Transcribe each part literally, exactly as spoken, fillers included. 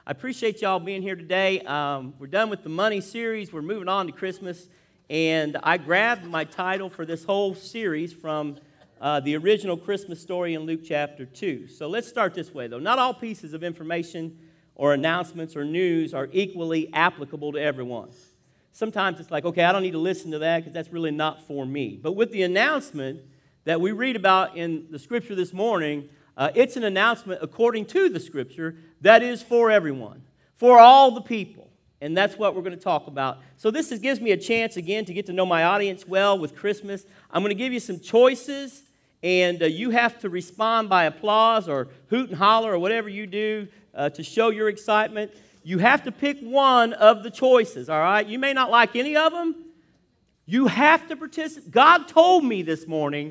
I appreciate y'all being here today. Um, we're done with the money series. We're moving on to Christmas. And I grabbed my title for this whole series from uh, the original Christmas story in Luke chapter two. So let's start this way, though. Not all pieces of information or announcements or news are equally applicable to everyone. Sometimes it's like, okay, I don't need to listen to that because that's really not for me. But with the announcement that we read about in the Scripture this morning, uh, it's an announcement according to the Scripture that is for everyone, for all the people. And that's what we're going to talk about. So this is, gives me a chance, again, to get to know my audience well with Christmas. I'm going to give you some choices, and uh, you have to respond by applause or hoot and holler or whatever you do uh, to show your excitement. You have to pick one of the choices, all right? You may not like any of them. You have to participate. God told me this morning,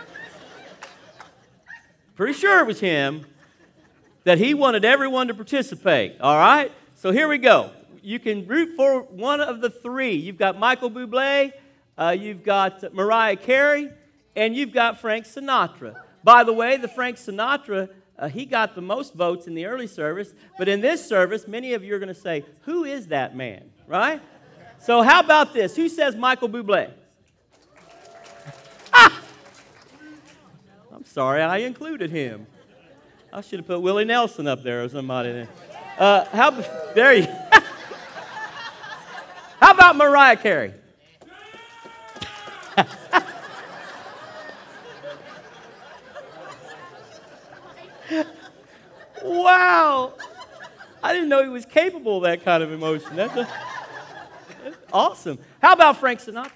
pretty sure it was him, that he wanted everyone to participate, all right? So here we go. You can root for one of the three. You've got Michael Bublé, uh, you've got Mariah Carey, and you've got Frank Sinatra. By the way, the Frank Sinatra, uh, he got the most votes in the early service, but in this service, many of you are going to say, who is that man, right? So how about this? Who says Michael Bublé? Ah! I'm sorry I included him. I should have put Willie Nelson up there or somebody there. Uh, how, there you How about Mariah Carey? Wow. I didn't know he was capable of that kind of emotion. That's, a, that's awesome. How about Frank Sinatra?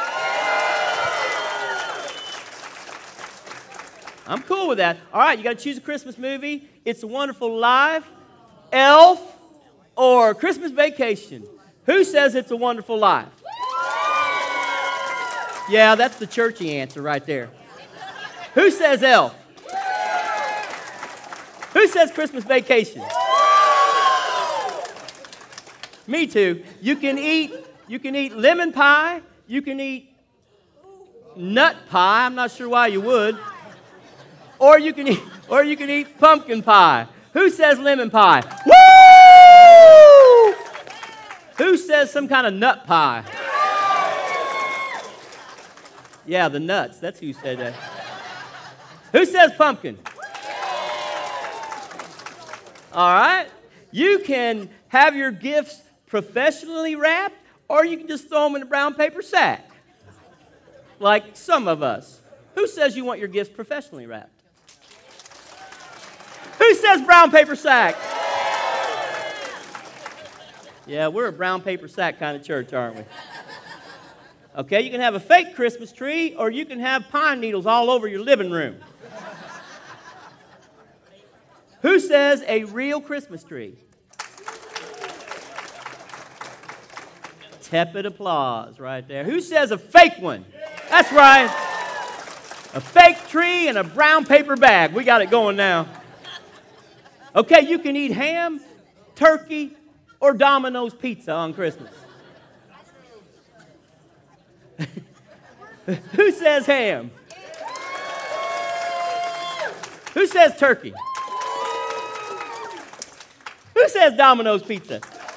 I'm cool with that. All right, you got to choose a Christmas movie. It's a Wonderful Life, Elf, or Christmas Vacation. Who says It's a Wonderful Life? Yeah, that's the churchy answer right there. Who says Elf? Who says Christmas Vacation? Me too. You can eat, you can eat lemon pie. You can eat nut pie. I'm not sure why you would. Or you can eat, or you can eat pumpkin pie. Who says lemon pie? Woo! Who says some kind of nut pie? Yeah, the nuts. That's who said that. Who says pumpkin? All right. You can have your gifts professionally wrapped, or you can just throw them in a brown paper sack, like some of us. Who says you want your gifts professionally wrapped? Who says brown paper sack? Yeah, we're a brown paper sack kind of church, aren't we? Okay, you can have a fake Christmas tree, or you can have pine needles all over your living room. Who says a real Christmas tree? Tepid applause right there. Who says a fake one? That's right. A fake tree and a brown paper bag. We got it going now. Okay, you can eat ham, turkey, or Domino's pizza on Christmas. Who says ham? Who says turkey? Who says Domino's pizza?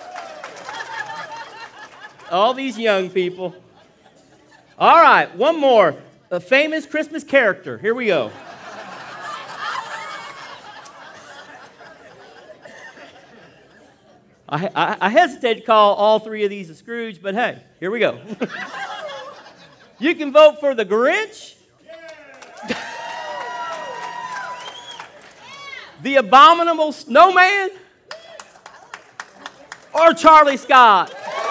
All these young people. All right, one more. A famous Christmas character. Here we go. I, I, I hesitate to call all three of these a Scrooge, but hey, here we go. You can vote for the Grinch, the Abominable Snowman, or Charlie Scott.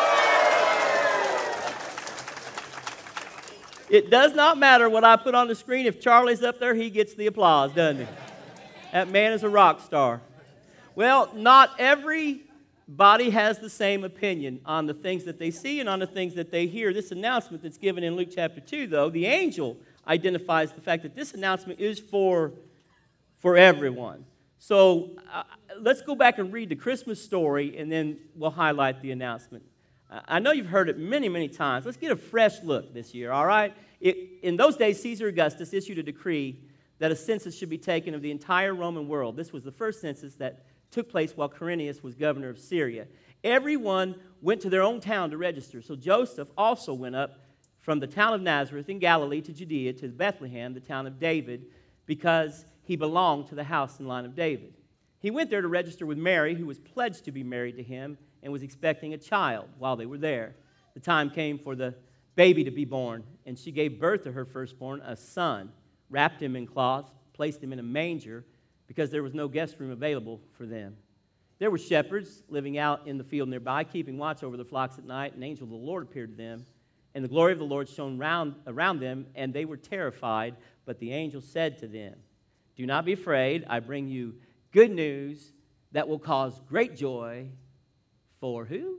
It does not matter what I put on the screen. If Charlie's up there, he gets the applause, doesn't he? That man is a rock star. Well, not everybody has the same opinion on the things that they see and on the things that they hear. This announcement that's given in Luke chapter two, though, the angel identifies the fact that this announcement is for, for everyone. So uh, let's go back and read the Christmas story, and then we'll highlight the announcement. I know you've heard it many, many times. Let's get a fresh look this year, all right? It, in those days, Caesar Augustus issued a decree that a census should be taken of the entire Roman world. This was the first census that took place while Quirinius was governor of Syria. Everyone went to their own town to register. So Joseph also went up from the town of Nazareth in Galilee to Judea to Bethlehem, the town of David, because he belonged to the house and line of David. He went there to register with Mary, who was pledged to be married to him and was expecting a child while they were there. The time came for the baby to be born, and she gave birth to her firstborn, a son, wrapped him in cloths, placed him in a manger, because there was no guest room available for them. There were shepherds living out in the field nearby, keeping watch over the flocks at night. An angel of the Lord appeared to them, and the glory of the Lord shone round, around them, and they were terrified. But the angel said to them, "Do not be afraid. I bring you good news that will cause great joy for who?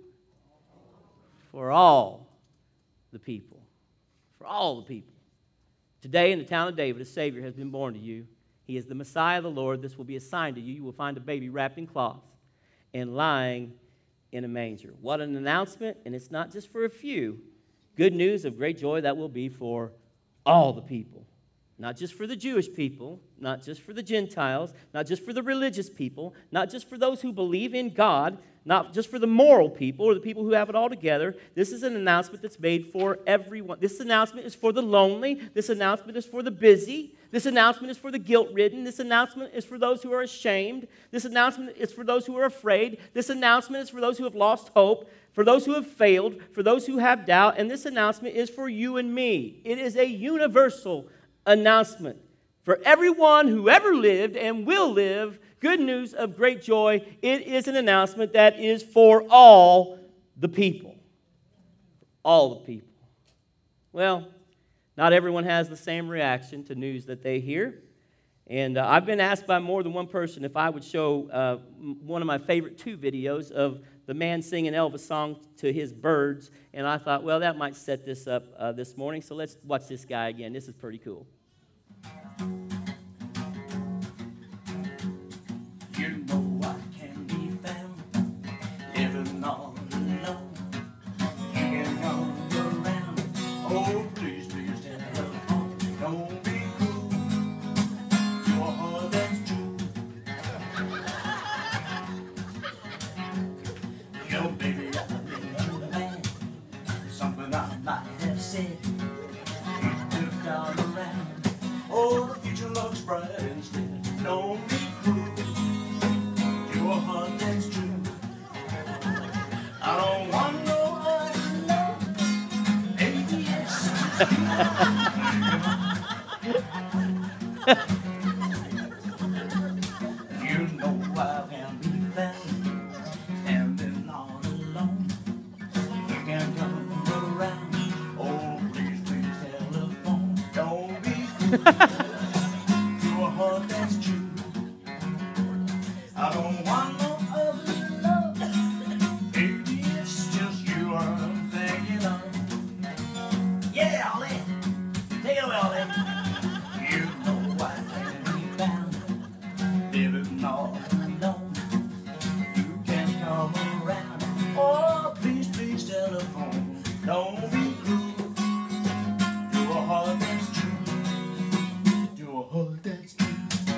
For all the people. For all the people. Today in the town of David, a Savior has been born to you. He is the Messiah of the Lord. This will be a sign to you. You will find a baby wrapped in cloths and lying in a manger." What an announcement, and it's not just for a few. Good news of great joy that will be for all the people. Not just for the Jewish people, not just for the Gentiles, not just for the religious people, not just for those who believe in God, not just for the moral people or the people who have it all together. This is an announcement that's made for everyone. This announcement is for the lonely. This announcement is for the busy. This announcement is for the guilt-ridden. This announcement is for those who are ashamed. This announcement is for those who are afraid. This announcement is for those who have lost hope, for those who have failed, for those who have doubt. And this announcement is for you and me. It is a universal announcement for everyone who ever lived and will live. Good news of great joy. It is an announcement that is for all the people. All the people. Well, not everyone has the same reaction to news that they hear. And uh, I've been asked by more than one person if I would show uh, one of my favorite two videos of the man singing Elvis song to his birds. And I thought, well, that might set this up uh, this morning. So let's watch this guy again. This is pretty cool. You know I can be found living all alone. You can come around. Oh, please, please, telephone. Don't be cruel. Your heart that's true. Yo, baby, I made you mad. Something I might have said. You took all around. Oh, the future looks bright instead. Don't be cruel. Your heart that's true. I don't want no other love. Baby, it's you know I can be found standing all alone. You can come around. Oh, please, please, telephone. Don't be cruel. Your heart that's true. I don't want no other love. Baby, it's just you I'm thinking of. Yeah, Ollie. Take it away, Ollie. You know I can be found living all alone. You can come around. Oh, please, please, telephone. Don't be cruel. Your heart that's true. Your heart that's true.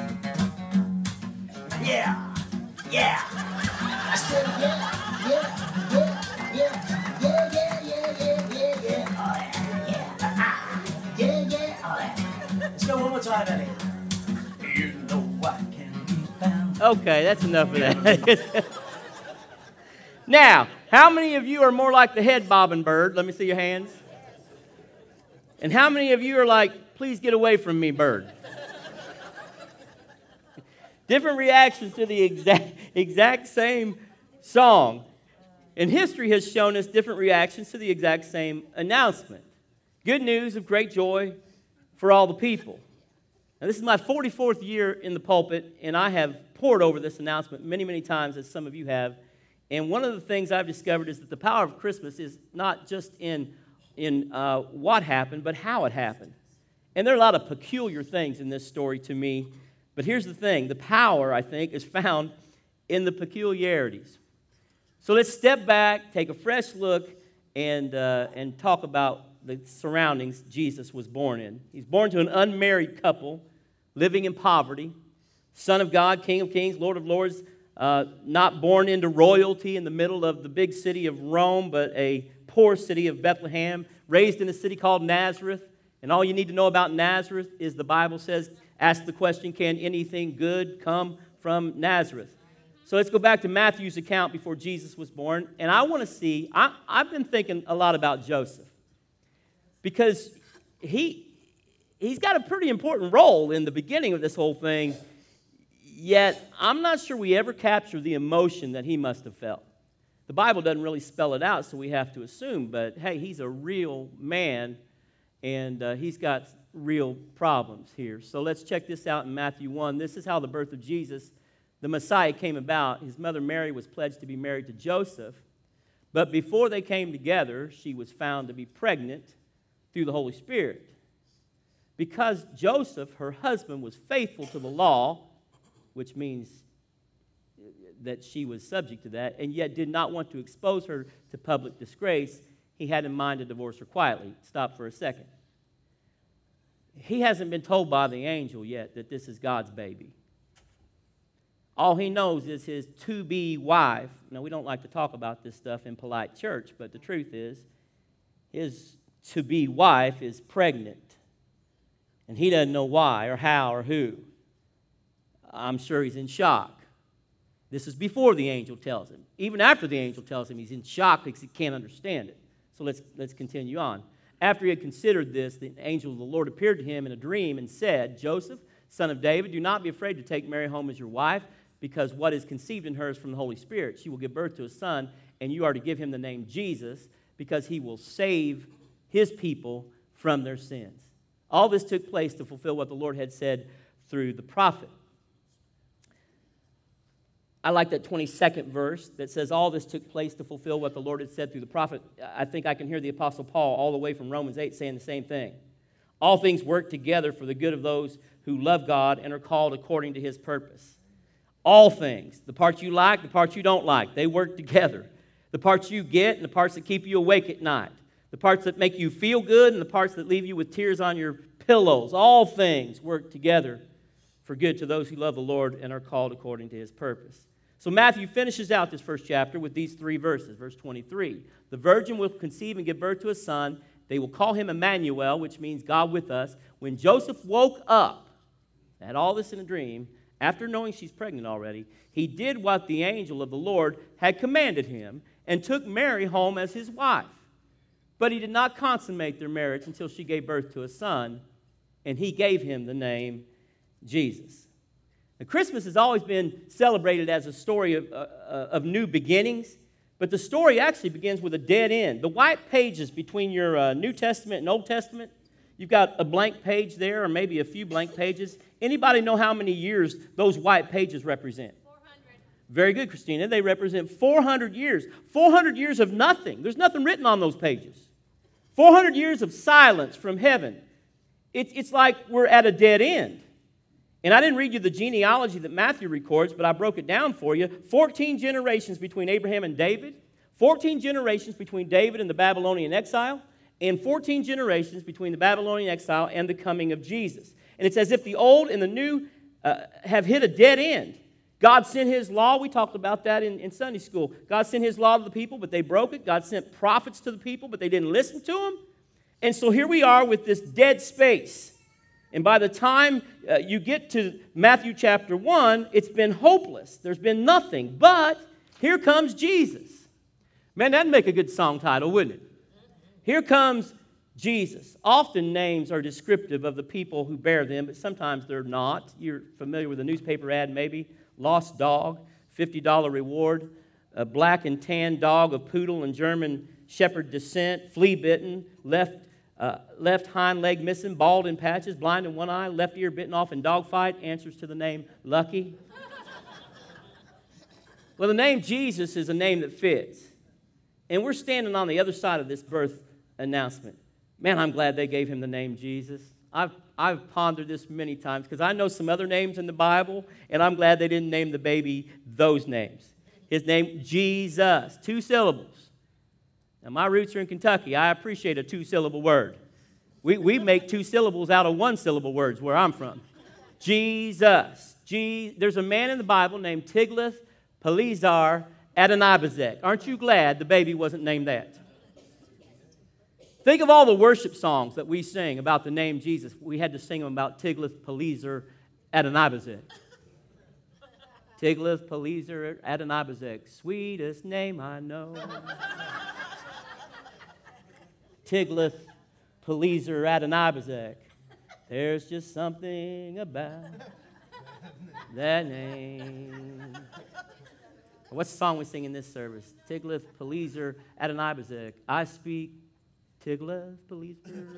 Yeah. Yeah. I said yeah, yeah, yeah, yeah, yeah, yeah, yeah, yeah, yeah, yeah. Oh yeah, yeah, ah, yeah, yeah, oh yeah. Let's go one more time, Eddie. You know I can be found. Okay, that's enough of that. Now, how many of you are more like the head bobbing bird? Let me see your hands. And how many of you are like, please get away from me, bird? Different reactions to the exact, exact same song. And history has shown us different reactions to the exact same announcement. Good news of great joy for all the people. Now, this is my forty-fourth year in the pulpit, and I have pored over this announcement many, many times, as some of you have. And one of the things I've discovered is that the power of Christmas is not just in, in uh, what happened, but how it happened. And there are a lot of peculiar things in this story to me. But here's the thing. The power, I think, is found in the peculiarities. So let's step back, take a fresh look, and, uh, and talk about the surroundings Jesus was born in. He's born to an unmarried couple living in poverty. Son of God, King of Kings, Lord of Lords, uh, not born into royalty in the middle of the big city of Rome, but a poor city of Bethlehem, raised in a city called Nazareth. And all you need to know about Nazareth is the Bible says, ask the question, can anything good come from Nazareth? So let's go back to Matthew's account before Jesus was born. And I want to see, I, I've been thinking a lot about Joseph. Because he, he's got a pretty important role in the beginning of this whole thing. Yet, I'm not sure we ever capture the emotion that he must have felt. The Bible doesn't really spell it out, so we have to assume. But, hey, he's a real man, and uh, he's got real problems here. So let's check this out in Matthew one. This is how the birth of Jesus, the Messiah, came about. His mother Mary was pledged to be married to Joseph. But before they came together, she was found to be pregnant through the Holy Spirit. Because Joseph, her husband, was faithful to the law, which means that she was subject to that, and yet did not want to expose her to public disgrace, he had in mind to divorce her quietly. Stop for a second. He hasn't been told by the angel yet that this is God's baby. All he knows is his to-be wife. Now, we don't like to talk about this stuff in polite church, but the truth is, his to-be wife is pregnant, and he doesn't know why or how or who. I'm sure he's in shock. This is before the angel tells him. Even after the angel tells him, he's in shock because he can't understand it. So let's, let's continue on. After he had considered this, the angel of the Lord appeared to him in a dream and said, Joseph, son of David, do not be afraid to take Mary home as your wife, because what is conceived in her is from the Holy Spirit. She will give birth to a son, and you are to give him the name Jesus, because he will save his people from their sins. All this took place to fulfill what the Lord had said through the prophet. I like that twenty-second verse that says, all this took place to fulfill what the Lord had said through the prophet. I think I can hear the Apostle Paul all the way from Romans eight saying the same thing. All things work together for the good of those who love God and are called according to his purpose. All things, the parts you like, the parts you don't like, they work together. The parts you get and the parts that keep you awake at night. The parts that make you feel good and the parts that leave you with tears on your pillows. All things work together for good to those who love the Lord and are called according to his purpose. So Matthew finishes out this first chapter with these three verses. Verse twenty-three, the virgin will conceive and give birth to a son. They will call him Emmanuel, which means God with us. When Joseph woke up, had all this in a dream, after knowing she's pregnant already, he did what the angel of the Lord had commanded him and took Mary home as his wife. But he did not consummate their marriage until she gave birth to a son, and he gave him the name Jesus. Now, Christmas has always been celebrated as a story of, uh, of new beginnings, but the story actually begins with a dead end. The white pages between your uh, New Testament and Old Testament, you've got a blank page there, or maybe a few blank pages. Anybody know how many years those white pages represent? four hundred. Very good, Christina. They represent four hundred years. four hundred years of nothing. There's nothing written on those pages. four hundred years of silence from heaven. It, it's like we're at a dead end. And I didn't read you the genealogy that Matthew records, but I broke it down for you. fourteen generations between Abraham and David, fourteen generations between David and the Babylonian exile, and fourteen generations between the Babylonian exile and the coming of Jesus. And it's as if the old and the new uh, have hit a dead end. God sent his law. We talked about that in, in Sunday school. God sent his law to the people, but they broke it. God sent prophets to the people, but they didn't listen to them. And so here we are with this dead space. And by the time uh, you get to Matthew chapter one, it's been hopeless. There's been nothing. But here comes Jesus. Man, that'd make a good song title, wouldn't it? Here comes Jesus. Often names are descriptive of the people who bear them, but sometimes they're not. You're familiar with a newspaper ad, maybe. Lost dog, fifty dollars reward. A black and tan dog of poodle and German shepherd descent, flea-bitten, left Uh, left hind leg missing, bald in patches, blind in one eye, left ear bitten off in dogfight, answers to the name Lucky. Well, the name Jesus is a name that fits. And we're standing on the other side of this birth announcement. Man, I'm glad they gave him the name Jesus. I've, I've pondered this many times because I know some other names in the Bible, and I'm glad they didn't name the baby those names. His name, Jesus, two syllables. Now, my roots are in Kentucky. I appreciate a two-syllable word. We, we make two syllables out of one-syllable words where I'm from. Jesus. Je- There's a man in the Bible named Tiglath Pelizar Adonibezek. Aren't you glad the baby wasn't named that? Think of all the worship songs that we sing about the name Jesus. We had to sing them about Tiglath-Pileser Adonibezek. Tiglath-Pileser Adonibezek, sweetest name I know. Tiglath-Pileser Adonibezek, there's just something about that name. What's the song we sing in this service? Tiglath-Pileser Adonibezek, I speak Tiglath-Pileser.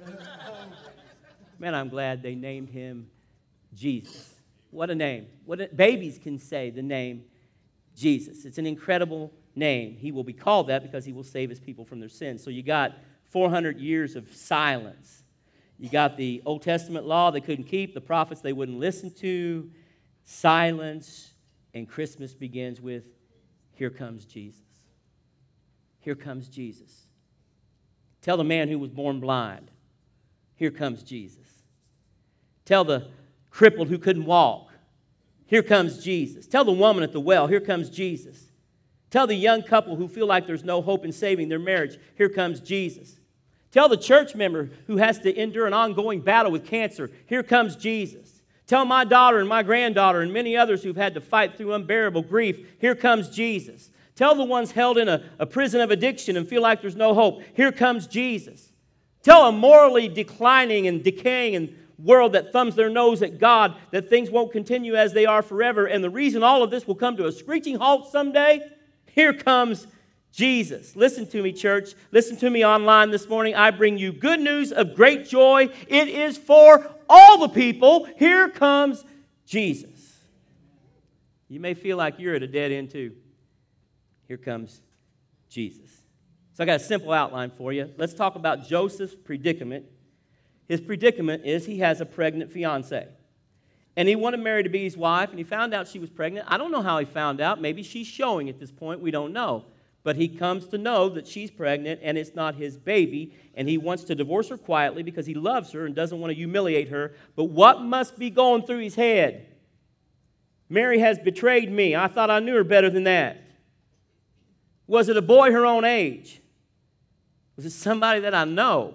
Man, I'm glad they named him Jesus. What a name. What a, babies can say the name Jesus. It's an incredible name. He will be called that because he will save his people from their sins. So you got four hundred years of silence. You got the Old Testament law they couldn't keep, the prophets they wouldn't listen to, silence, and Christmas begins with, here comes Jesus. Here comes Jesus. Tell the man who was born blind, here comes Jesus. Tell the crippled who couldn't walk, here comes Jesus. Tell the woman at the well, here comes Jesus. Tell the young couple who feel like there's no hope in saving their marriage, here comes Jesus. Tell the church member who has to endure an ongoing battle with cancer, here comes Jesus. Tell my daughter and my granddaughter and many others who've had to fight through unbearable grief, here comes Jesus. Tell the ones held in a, a prison of addiction and feel like there's no hope, here comes Jesus. Tell a morally declining and decaying and world that thumbs their nose at God that things won't continue as they are forever, and the reason all of this will come to a screeching halt someday, here comes Jesus. Listen to me, church. Listen to me online this morning. I bring you good news of great joy. It is for all the people. Here comes Jesus. You may feel like you're at a dead end too. Here comes Jesus. So I got a simple outline for you. Let's talk about Joseph's predicament. His predicament is he has a pregnant fiancée. And he wanted Mary to be his wife, and he found out she was pregnant. I don't know how he found out. Maybe she's showing at this point. We don't know. But he comes to know that she's pregnant, and it's not his baby, and he wants to divorce her quietly because he loves her and doesn't want to humiliate her. But what must be going through his head? Mary has betrayed me. I thought I knew her better than that. Was it a boy her own age? Was it somebody that I know?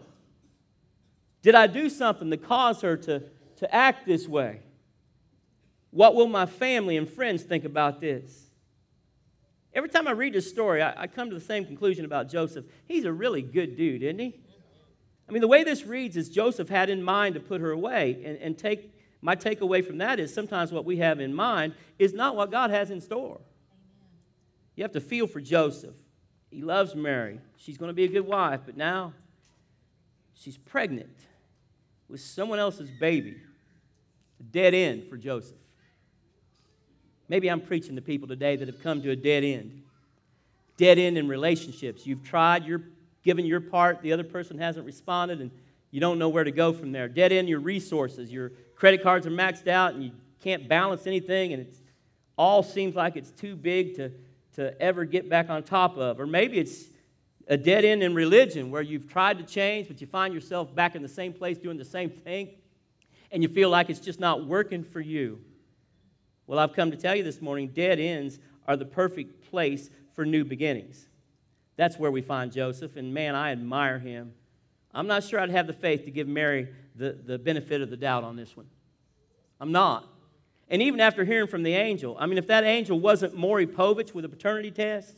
Did I do something that caused her to, to act this way? What will my family and friends think about this? Every time I read this story, I, I come to the same conclusion about Joseph. He's a really good dude, isn't he? I mean, the way this reads is Joseph had in mind to put her away. And, and take my takeaway from that is sometimes what we have in mind is not what God has in store. You have to feel for Joseph. He loves Mary. She's going to be a good wife, but now she's pregnant with someone else's baby. A dead end for Joseph. Maybe I'm preaching to people today that have come to a dead end. Dead end in relationships. You've tried, you're given your part, the other person hasn't responded, and you don't know where to go from there. Dead end your resources. Your credit cards are maxed out, and you can't balance anything, and it all seems like it's too big to, to ever get back on top of. Or maybe it's a dead end in religion where you've tried to change, but you find yourself back in the same place doing the same thing, and you feel like it's just not working for you. Well, I've come to tell you this morning, dead ends are the perfect place for new beginnings. That's where we find Joseph, and man, I admire him. I'm not sure I'd have the faith to give Mary the, the benefit of the doubt on this one. I'm not. And even after hearing from the angel, I mean, if that angel wasn't Maury Povich with a paternity test,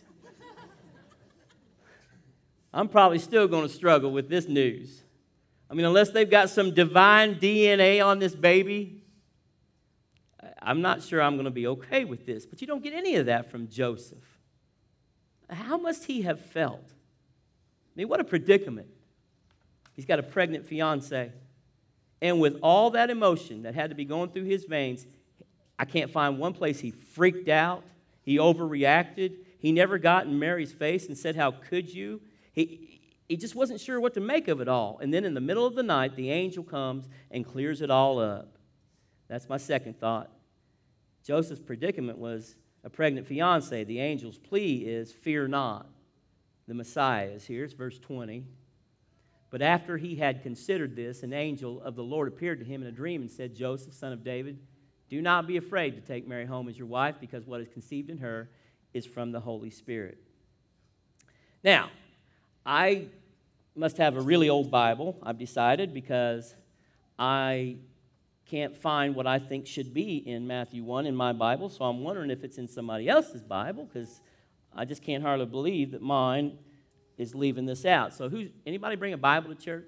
I'm probably still going to struggle with this news. I mean, unless they've got some divine D N A on this baby, I'm not sure I'm going to be okay with this. But you don't get any of that from Joseph. How must he have felt? I mean, what a predicament. He's got a pregnant fiancée. And with all that emotion that had to be going through his veins, I can't find one place he freaked out. He overreacted. He never got in Mary's face and said, how could you? He, he just wasn't sure what to make of it all. And then in the middle of the night, the angel comes and clears it all up. That's my second thought. Joseph's predicament was a pregnant fiancée. The angel's plea is, fear not. The Messiah is here. It's verse twenty. But after he had considered this, an angel of the Lord appeared to him in a dream and said, Joseph, son of David, do not be afraid to take Mary home as your wife, because what is conceived in her is from the Holy Spirit. Now, I must have a really old Bible, I've decided, because I can't find what I think should be in Matthew one in my Bible, so I'm wondering if it's in somebody else's Bible, because I just can't hardly believe that mine is leaving this out. So who's, anybody bring a Bible to church?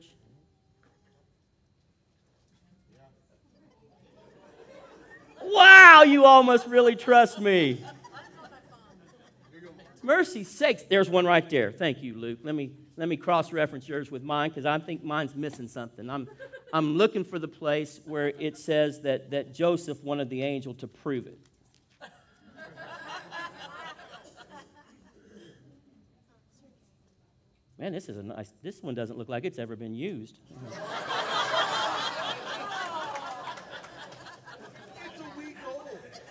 Wow, you all must really trust me. Mercy's sakes, there's one right there. Thank you, Luke. Let me let me cross-reference yours with mine, because I think mine's missing something. I'm I'm looking for the place where it says that, that Joseph wanted the angel to prove it. Man, this is a nice, this one doesn't look like it's ever been used. It's a week old.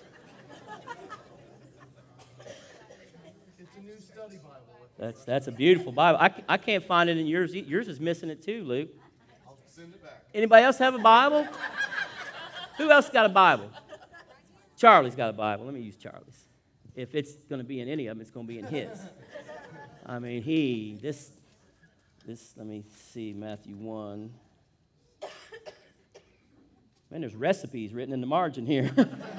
It's a new study Bible. That's that's a beautiful Bible. I, I can't find it in yours. Yours is missing it too, Luke. I'll send it back. Anybody else have a Bible? Who else got a Bible? Charlie's got a Bible. Let me use Charlie's. If it's going to be in any of them, it's going to be in his. I mean, he, this, this, let me see, Matthew one. Man, there's recipes written in the margin here.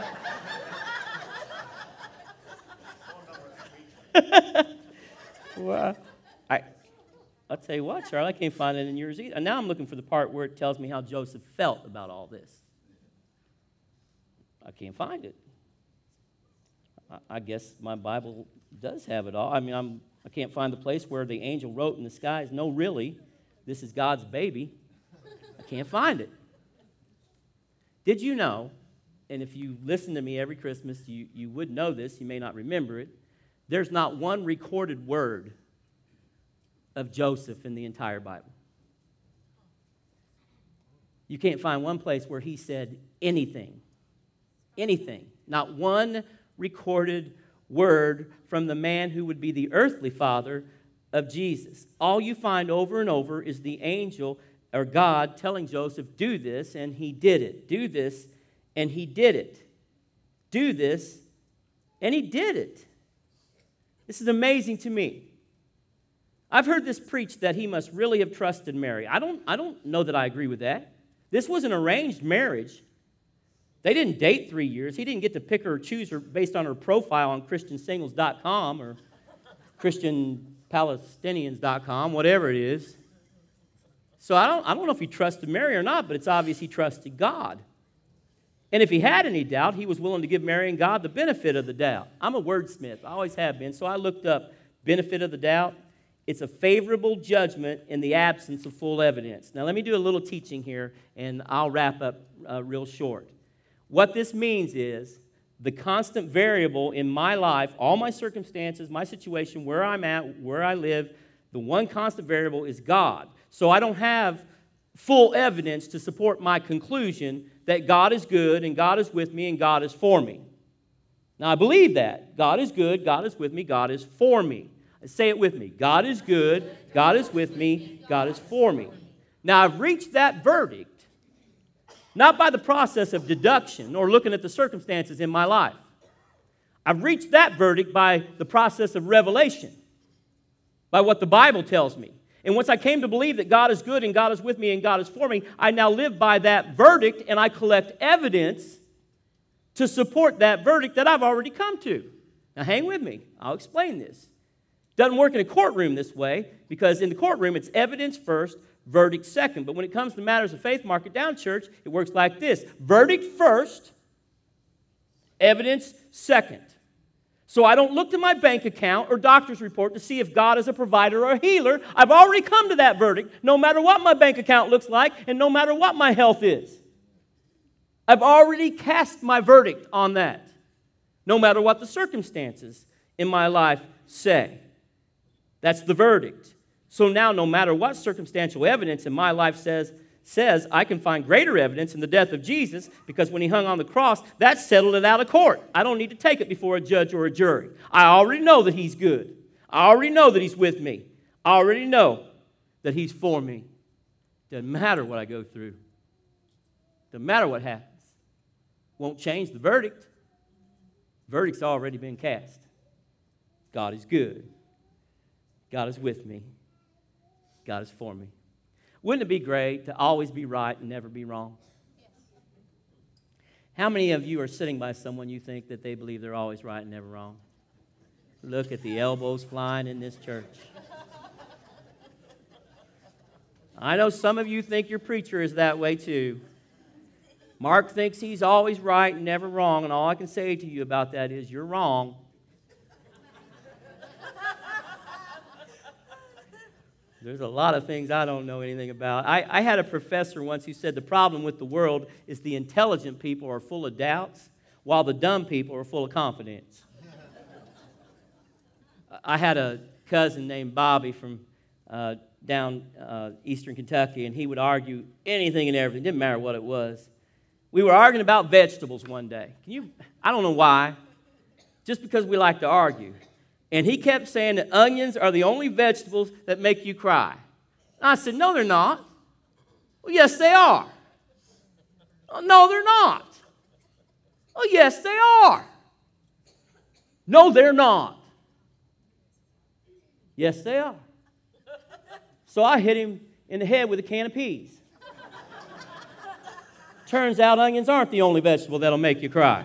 Well, I, I'll tell you what, Charlie, I can't find it in yours either. And now I'm looking for the part where it tells me how Joseph felt about all this. I can't find it. I, I guess my Bible does have it all. I mean, I'm, I can't find the place where the angel wrote in the skies, no, really, this is God's baby. I can't find it. Did you know, and if you listen to me every Christmas, you, you would know this, you may not remember it, there's not one recorded word of Joseph in the entire Bible. You can't find one place where he said anything. Anything. Not one recorded word from the man who would be the earthly father of Jesus. All you find over and over is the angel or God telling Joseph, do this, and he did it. Do this, and he did it. Do this, and he did it. This is amazing to me. I've heard this preached that he must really have trusted Mary. I don't, I don't know that I agree with that. This was an arranged marriage. They didn't date three years. He didn't get to pick her or choose her based on her profile on Christian Singles dot com or Christian Palestinians dot com, whatever it is. So I don't, I don't know if he trusted Mary or not, but it's obvious he trusted God. And if he had any doubt, he was willing to give Mary and God the benefit of the doubt. I'm a wordsmith. I always have been. So I looked up benefit of the doubt. It's a favorable judgment in the absence of full evidence. Now, let me do a little teaching here, and I'll wrap up uh, real short. What this means is the constant variable in my life, all my circumstances, my situation, where I'm at, where I live, the one constant variable is God. So I don't have full evidence to support my conclusion that God is good and God is with me and God is for me. Now, I believe that. God is good, God is with me, God is for me. Say it with me. God is good, God is with me, God is for me. Now, I've reached that verdict, not by the process of deduction or looking at the circumstances in my life. I've reached that verdict by the process of revelation, by what the Bible tells me. And once I came to believe that God is good and God is with me and God is for me, I now live by that verdict and I collect evidence to support that verdict that I've already come to. Now hang with me. I'll explain this. Doesn't work in a courtroom this way, because in the courtroom it's evidence first, verdict second. But when it comes to matters of faith, mark it down, church, it works like this. Verdict first, evidence second. So I don't look to my bank account or doctor's report to see if God is a provider or a healer. I've already come to that verdict, no matter what my bank account looks like and no matter what my health is. I've already cast my verdict on that, no matter what the circumstances in my life say. That's the verdict. So now, no matter what circumstantial evidence in my life says, says I can find greater evidence in the death of Jesus, because when he hung on the cross, that settled it out of court. I don't need to take it before a judge or a jury. I already know that he's good. I already know that he's with me. I already know that he's for me. Doesn't matter what I go through. Doesn't matter what happens. Won't change the verdict. Verdict's already been cast. God is good. God is with me. God is for me. Wouldn't it be great to always be right and never be wrong? How many of you are sitting by someone you think that they believe they're always right and never wrong? Look at the elbows flying in this church. I know some of you think your preacher is that way too. Mark thinks he's always right and never wrong, and all I can say to you about that is you're wrong. There's a lot of things I don't know anything about. I, I had a professor once who said the problem with the world is the intelligent people are full of doubts, while the dumb people are full of confidence. I had a cousin named Bobby from uh, down uh, eastern Kentucky, and he would argue anything and everything. Didn't matter what it was. We were arguing about vegetables one day. Can you? I don't know why. Just because we like to argue. And he kept saying that onions are the only vegetables that make you cry. And I said, no, they're not. Well, yes, they are. Oh, no, they're not. Oh, yes, they are. No, they're not. Yes, they are. So I hit him in the head with a can of peas. Turns out onions aren't the only vegetable that'll make you cry.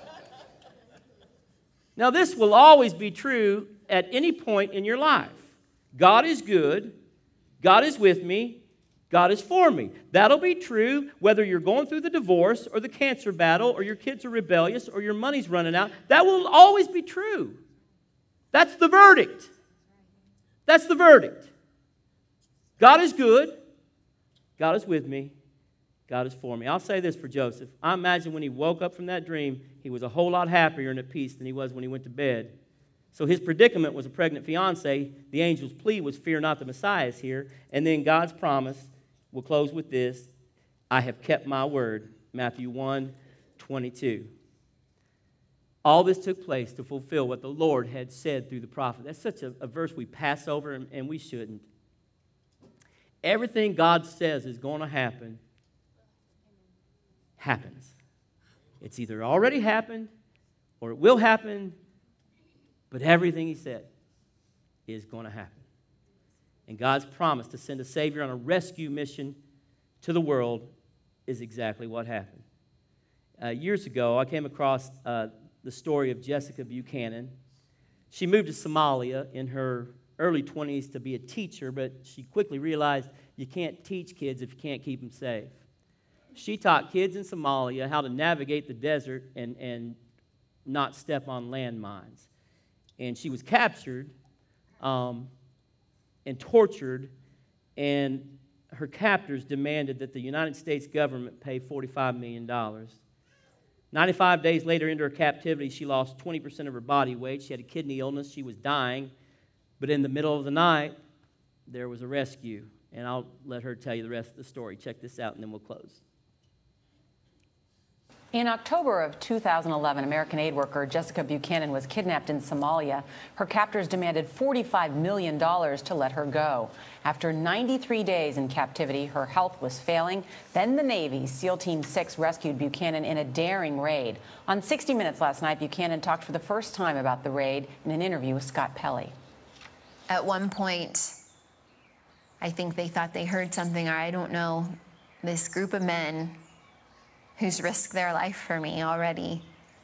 Now, this will always be true at any point in your life. God is good. God is with me. God is for me. That'll be true whether you're going through the divorce or the cancer battle or your kids are rebellious or your money's running out. That will always be true. That's the verdict. That's the verdict. God is good. God is with me. God is for me. I'll say this for Joseph. I imagine when he woke up from that dream, he was a whole lot happier and at peace than he was when he went to bed. So his predicament was a pregnant fiancée. The angel's plea was, fear not, the Messiah is here. And then God's promise, we'll close with this, I have kept my word, Matthew one twenty-two. All this took place to fulfill what the Lord had said through the prophet. That's such a, a verse we pass over, and, and we shouldn't. Everything God says is going to happen happens. It's either already happened or it will happen, but everything he said is going to happen. And God's promise to send a Savior on a rescue mission to the world is exactly what happened. Uh, years ago, I came across uh, the story of Jessica Buchanan. She moved to Somalia in her early twenties to be a teacher, but she quickly realized you can't teach kids if you can't keep them safe. She taught kids in Somalia how to navigate the desert and, and not step on landmines. And she was captured um, and tortured, and her captors demanded that the United States government pay forty-five million dollars. ninety-five days later into her captivity, she lost twenty percent of her body weight. She had a kidney illness. She was dying. But in the middle of the night, there was a rescue. And I'll let her tell you the rest of the story. Check this out, and then we'll close. In October of two thousand eleven, American aid worker Jessica Buchanan was kidnapped in Somalia. Her captors demanded forty-five million dollars to let her go. After ninety-three days in captivity, her health was failing. Then the Navy, SEAL Team six, rescued Buchanan in a daring raid. On sixty minutes last night, Buchanan talked for the first time about the raid in an interview with Scott Pelley. At one point, I think they thought they heard something, or I don't know, this group of men who's risked their life for me already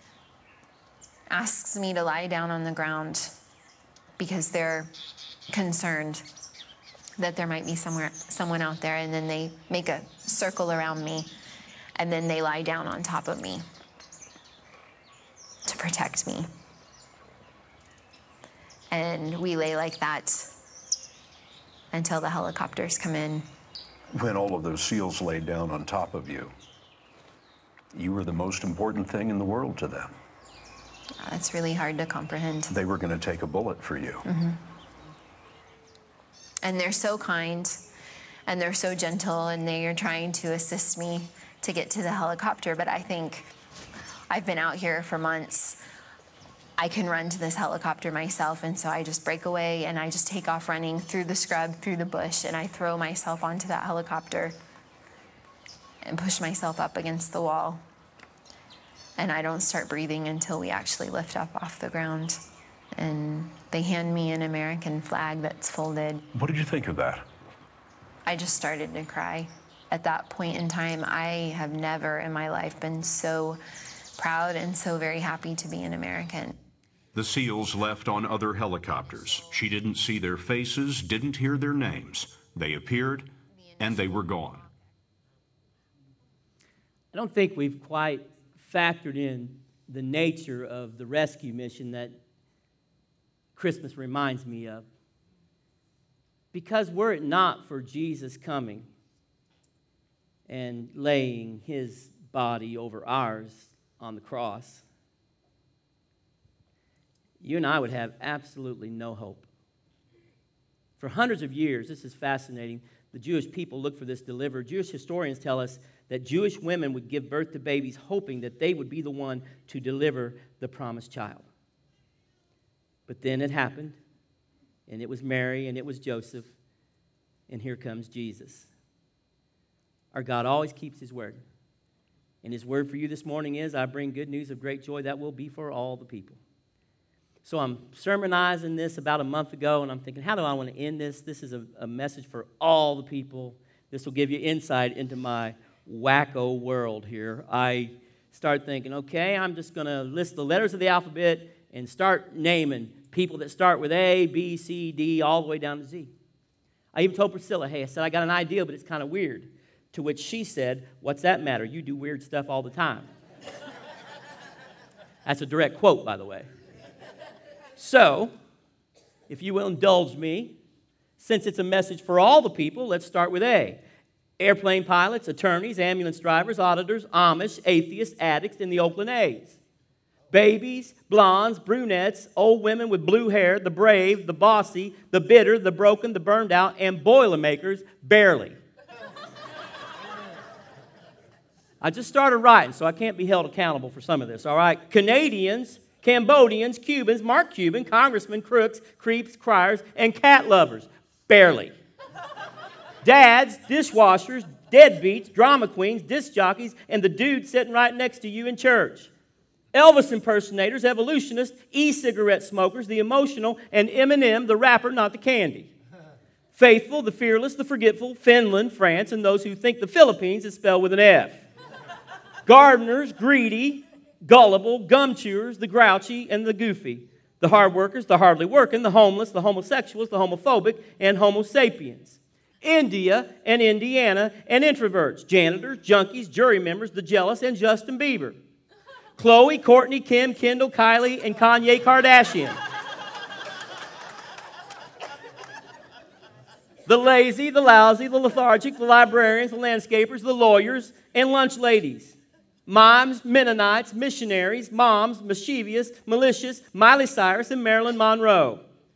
asks me to lie down on the ground because they're concerned that there might be somewhere, someone out there, and then they make a circle around me, and then they lie down on top of me to protect me. And we lay like that until the helicopters come in. When all of those SEALs laid down on top of you, you were the most important thing in the world to them. It's really hard to comprehend. They were going to take a bullet for you. Mm-hmm. And they're so kind, and they're so gentle, and they are trying to assist me to get to the helicopter. But I think I've been out here for months. I can run to this helicopter myself, and so I just break away, and I just take off running through the scrub, through the bush, and I throw myself onto that helicopter and push myself up against the wall. And I don't start breathing until we actually lift up off the ground. and they hand me an American flag that's folded. What did you think of that? I just started to cry. At that point in time, I have never in my life been so proud and so very happy to be an American. The SEALs left on other helicopters. She didn't see their faces, didn't hear their names. They appeared, and they were gone. I don't think we've quite factored in the nature of the rescue mission that Christmas reminds me of. Because were it not for Jesus coming and laying his body over ours on the cross, you and I would have absolutely no hope. For hundreds of years, this is fascinating, the Jewish people looked for this deliverer. Jewish historians tell us that Jewish women would give birth to babies hoping that they would be the one to deliver the promised child. But then it happened, and it was Mary, and it was Joseph, and here comes Jesus. Our God always keeps his word. And his word for you this morning is, I bring good news of great joy that will be for all the people. So I'm sermonizing this about a month ago, and I'm thinking, how do I want to end this? This is a, a message for all the people. This will give you insight into my wacko world here. I start thinking, okay, I'm just going to list the letters of the alphabet and start naming people that start with A, B, C, D, all the way down to Z. I even told Priscilla, hey, I said, I got an idea, but it's kind of weird. To which she said, what's that matter? You do weird stuff all the time. That's a direct quote, by the way. So, if you will indulge me, since it's a message for all the people, let's start with A. Airplane pilots, attorneys, ambulance drivers, auditors, Amish, atheists, addicts, and the Oakland A's. Babies, blondes, brunettes, old women with blue hair, the brave, the bossy, the bitter, the broken, the burned out, and Boilermakers, barely. I just started writing, so I can't be held accountable for some of this, all right? Canadians, Cambodians, Cubans, Mark Cuban, congressmen, crooks, creeps, criers, and cat lovers, barely. Dads, dishwashers, deadbeats, drama queens, disc jockeys, and the dude sitting right next to you in church. Elvis impersonators, evolutionists, e-cigarette smokers, the emotional, and Eminem, the rapper, not the candy. Faithful, the fearless, the forgetful, Finland, France, and those who think the Philippines is spelled with an F. Gardeners, greedy, gullible, gum chewers, the grouchy, and the goofy. The hard workers, the hardly working, the homeless, the homosexuals, the homophobic, and homo sapiens. India and Indiana and introverts, janitors, junkies, jury members, the jealous, and Justin Bieber. Chloe, Courtney, Kim, Kendall, Kylie, and Kanye Kardashian. The lazy, the lousy, the lethargic, the librarians, the landscapers, the lawyers, and lunch ladies. Moms, Mennonites, missionaries, moms, mischievous, malicious, Miley Cyrus, and Marilyn Monroe.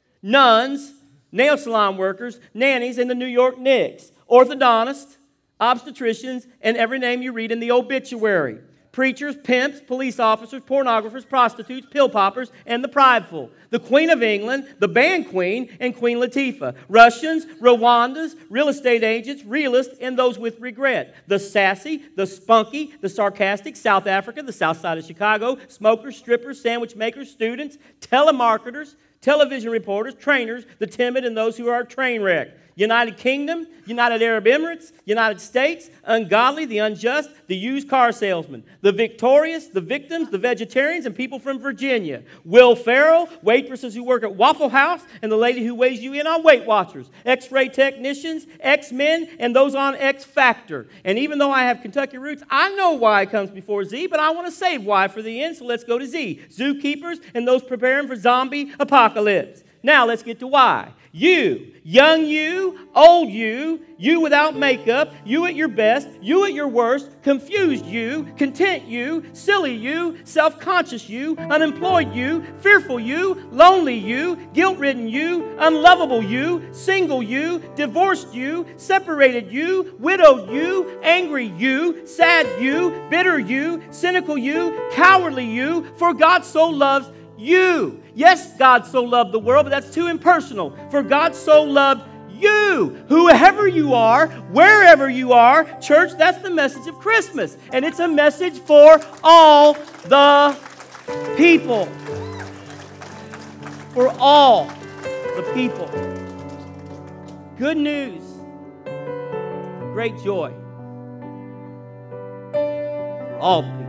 Nuns, nail salon workers, nannies, and the New York Knicks. Orthodontists, obstetricians, and every name you read in the obituary. Preachers, pimps, police officers, pornographers, prostitutes, pill poppers, and the prideful. The Queen of England, the band queen, and Queen Latifah. Russians, Rwandas, real estate agents, realists, and those with regret. The sassy, the spunky, the sarcastic, South Africa, the South Side of Chicago, smokers, strippers, sandwich makers, students, telemarketers, television reporters, trainers, the timid, and those who are a train wreck. United Kingdom, United Arab Emirates, United States, ungodly, the unjust, the used car salesman, the victorious, the victims, the vegetarians, and people from Virginia. Will Ferrell, waitresses who work at Waffle House, and the lady who weighs you in on Weight Watchers, X-ray technicians, X-Men, and those on X Factor. And even though I have Kentucky roots, I know Y comes before Z, but I want to save Y for the end, so let's go to Z. Zookeepers and those preparing for zombie apocalypse. Now let's get to Y. You, young you, old you, you without makeup, you at your best, you at your worst, confused you, content you, silly you, self-conscious you, unemployed you, fearful you, lonely you, guilt-ridden you, unlovable you, single you, divorced you, separated you, widowed you, angry you, sad you, bitter you, cynical you, cowardly you, for God so loves you. Yes, God so loved the world, but that's too impersonal. For God so loved you, whoever you are, wherever you are. Church, that's the message of Christmas. And it's a message for all the people. for all the people. Good news, great joy for all the people.